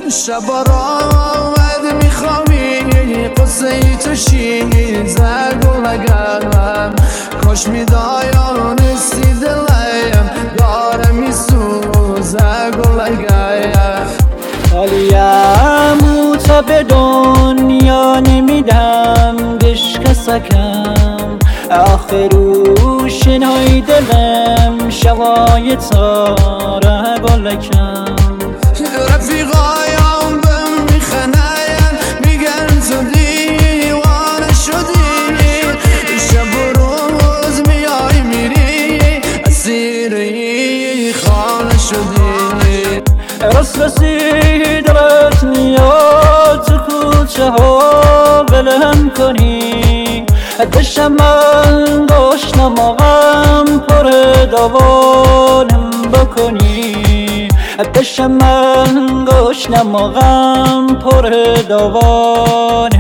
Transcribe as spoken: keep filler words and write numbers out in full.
شبا را آمد میخوامی قصه ای تو شیر زگل اگرم کاش میدایانستی دلیم دارم میسوزه گل اگرم حالیم او تا به دنیا نمیدم دشک سکم آخرو شنای دلم شوای تاره گلکم رفیقایم بهم میخناین میگن تو دیوانه شدی شب و روز میای میری اسیری خانه شدی راست رسید دلت میاد تو کوچه ها بلم کنی دشم من گشنم آقام پر دوانم بکنی دشم من گشنم آقام پر دوانم